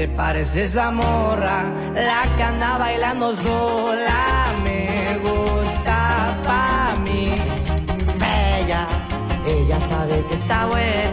parece esa morra, la que anda bailando sola, me gusta pa' mí. Bella, ella sabe que está buena.